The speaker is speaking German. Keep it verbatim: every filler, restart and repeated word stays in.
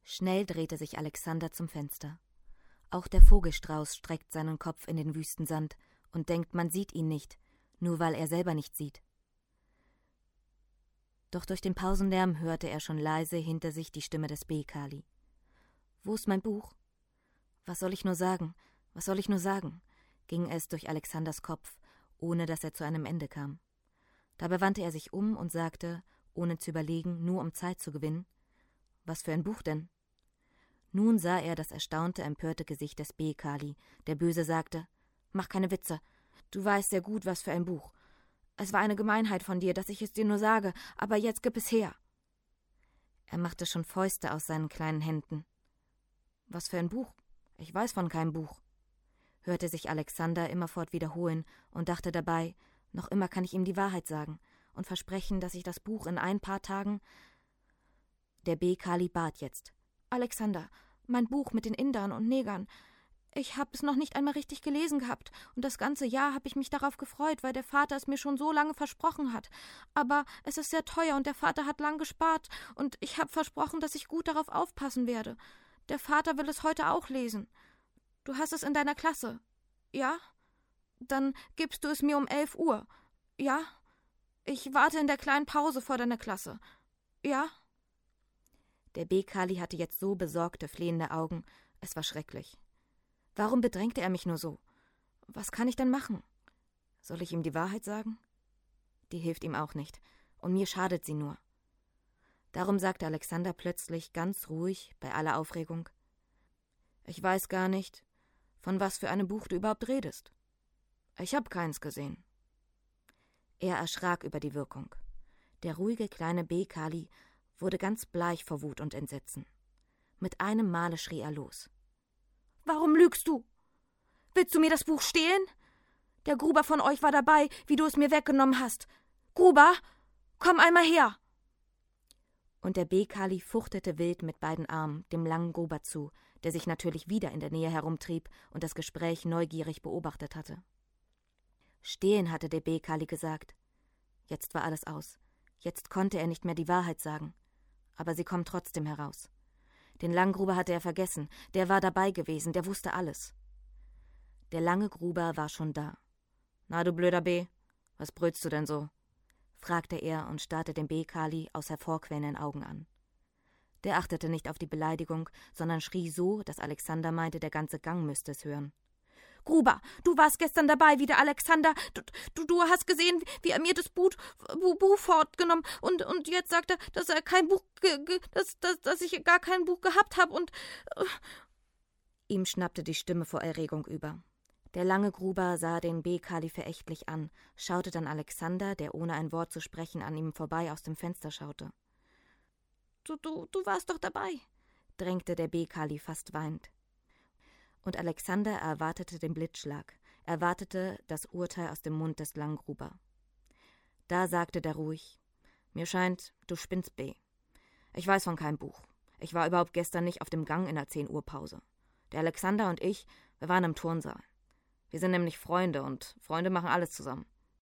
Schnell drehte sich Alexander zum Fenster. Auch der Vogelstrauß streckt seinen Kopf in den Wüstensand und denkt, man sieht ihn nicht, nur weil er selber nicht sieht. Doch durch den Pausenlärm hörte er schon leise hinter sich die Stimme des Behkali. »Wo ist mein Buch? Was soll ich nur sagen? Was soll ich nur sagen?« ging es durch Alexanders Kopf, ohne dass er zu einem Ende kam. Dabei wandte er sich um und sagte, ohne zu überlegen, nur um Zeit zu gewinnen, »Was für ein Buch denn?« Nun sah er das erstaunte, empörte Gesicht des Behkali, der böse sagte, »Mach keine Witze, du weißt sehr gut, was für ein Buch. Es war eine Gemeinheit von dir, dass ich es dir nur sage, aber jetzt gib es her.« Er machte schon Fäuste aus seinen kleinen Händen. »Was für ein Buch? Ich weiß von keinem Buch«, hörte sich Alexander immerfort wiederholen und dachte dabei, noch immer kann ich ihm die Wahrheit sagen und versprechen, dass ich das Buch in ein paar Tagen... Der Behkali bat jetzt. »Alexander, mein Buch mit den Indern und Negern. Ich habe es noch nicht einmal richtig gelesen gehabt und das ganze Jahr habe ich mich darauf gefreut, weil der Vater es mir schon so lange versprochen hat. Aber es ist sehr teuer und der Vater hat lang gespart und ich habe versprochen, dass ich gut darauf aufpassen werde. Der Vater will es heute auch lesen. Du hast es in deiner Klasse. Ja? Dann gibst du es mir um elf Uhr. Ja? Ich warte in der kleinen Pause vor deiner Klasse. Ja?« Der Behkali hatte jetzt so besorgte, flehende Augen. Es war schrecklich. Warum bedrängte er mich nur so? Was kann ich denn machen? Soll ich ihm die Wahrheit sagen? Die hilft ihm auch nicht, und mir schadet sie nur. Darum sagte Alexander plötzlich ganz ruhig, bei aller Aufregung, »Ich weiß gar nicht, von was für einem Buch du überhaupt redest. Ich habe keins gesehen.« Er erschrak über die Wirkung. Der ruhige kleine Behkali wurde ganz bleich vor Wut und Entsetzen. Mit einem Male schrie er los. »Warum lügst du? Willst du mir das Buch stehlen? Der Gruber von euch war dabei, wie du es mir weggenommen hast. Gruber, komm einmal her!« Und der Behkali fuchtete wild mit beiden Armen dem langen Gruber zu, der sich natürlich wieder in der Nähe herumtrieb und das Gespräch neugierig beobachtet hatte. Stehlen hatte der Behkali gesagt. Jetzt war alles aus. Jetzt konnte er nicht mehr die Wahrheit sagen. Aber sie kommt trotzdem heraus. Den Langgruber hatte er vergessen, der war dabei gewesen, der wusste alles. Der lange Gruber war schon da. »Na, du blöder Beh, was brüllst du denn so?« fragte er und starrte den Behkali aus hervorquellenden Augen an. Der achtete nicht auf die Beleidigung, sondern schrie so, dass Alexander meinte, der ganze Gang müsste es hören. »Gruber, du warst gestern dabei, wie der Alexander, du, du, du hast gesehen, wie er mir das Buch, Buch fortgenommen und, und jetzt sagt er, dass er kein Buch, ge, ge, dass, dass, dass ich gar kein Buch gehabt habe und... Uh. Ihm schnappte die Stimme vor Erregung über. Der lange Gruber sah den Behkali verächtlich an, schaute dann Alexander, der ohne ein Wort zu sprechen an ihm vorbei aus dem Fenster schaute. »Du, du, du warst doch dabei«, drängte der Behkali fast weinend. Und Alexander erwartete den Blitzschlag, erwartete das Urteil aus dem Mund des Langgruber. Da sagte der ruhig, »Mir scheint, du spinnst, Beh. Ich weiß von keinem Buch. Ich war überhaupt gestern nicht auf dem Gang in der zehn Uhr Pause. Der Alexander und ich, wir waren im Turnsaal. Wir sind nämlich Freunde und Freunde machen alles zusammen.